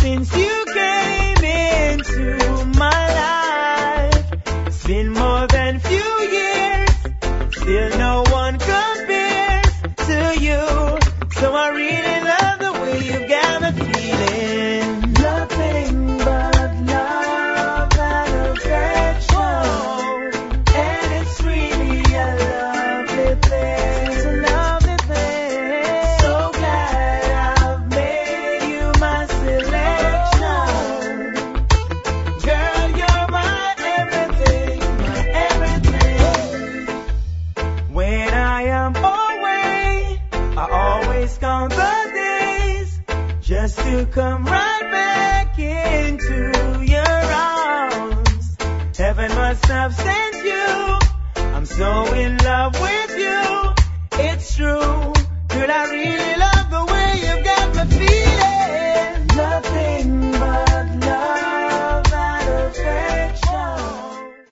since you came into my life. It's been more than few years, still no one compares to you. So I really love the way you got me feeling. Nothing but love and affection. And it's really a lovely thing. It's a lovely thing. So glad I've made you my selection. Girl, you're my everything, my everything. When I am away, I always count the days just to come right back into your arms. Heaven must have sent you. I'm so in love with you. It's true. Girl, I really love the way you've got me feeling.